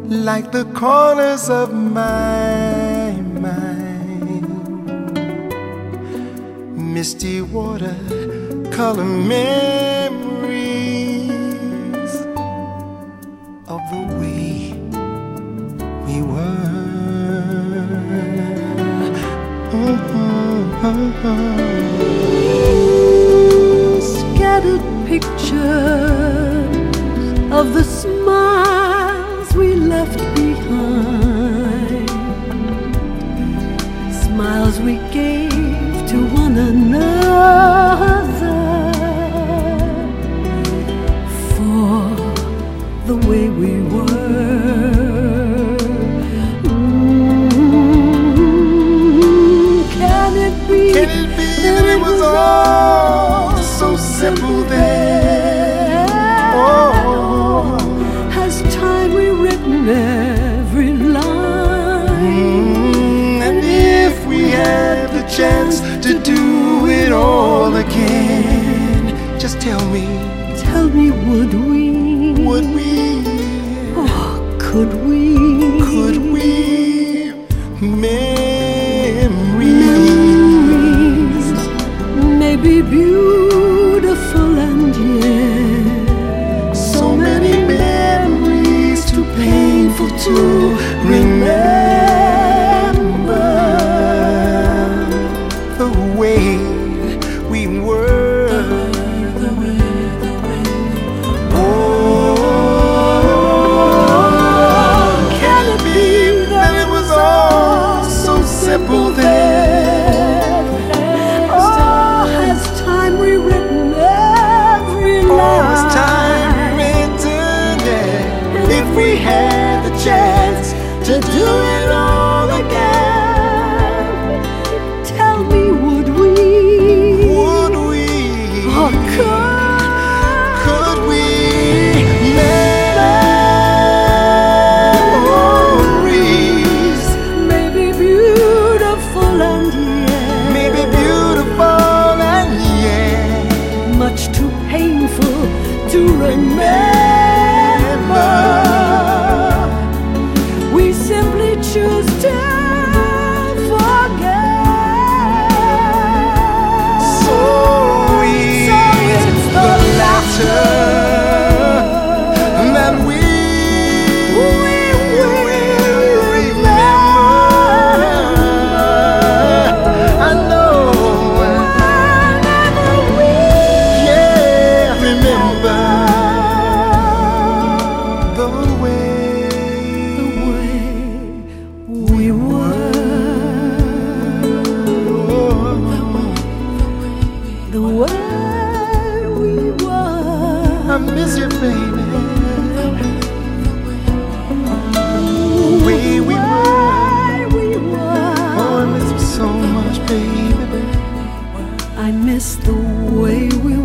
like the corners of my mind. Misty water, color memories of the way we were. Scattered pictures of the smiles we left behind, smiles we gave to one another for the way we were. Can it be that it was all so simple then? Oh, has time rewritten every line? And if we had the chance to do it all again, just tell me, would we? Would we? Oh, could we? Could we? Memories may be beautiful and yet so many memories too painful to remember the way we were. Oh, can it be that it was all so simple then? Oh, has time rewritten every line? Oh, has time written it? If we had the chance to do it all again, tell me, would we? would we? Or Could we? Memories may be beautiful and yet maybe beautiful and yet much too painful to remember. We simply choose to forget. so it's the laughter that we will remember. I know Whenever we remember the way we were, the way we were. I miss you, baby. The way we were. Oh, I miss you so much, baby. I miss the way we